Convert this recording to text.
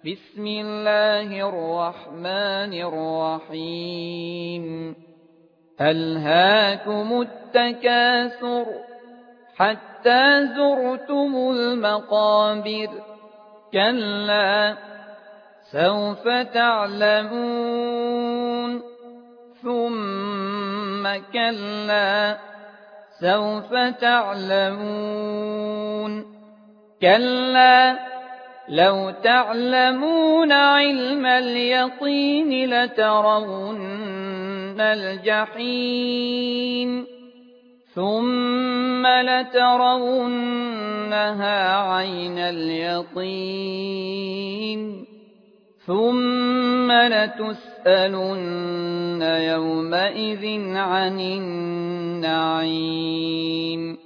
بسم الله الرحمن الرحيم ألهاكم التكاثر حتى زرتم المقابر كلا سوف تعلمون ثم كلا سوف تعلمون كلا لو تعلمون علم اليقين لترون الجحيم ثم لترونها عين اليقين ثم لتسألن يومئذ عن النعيم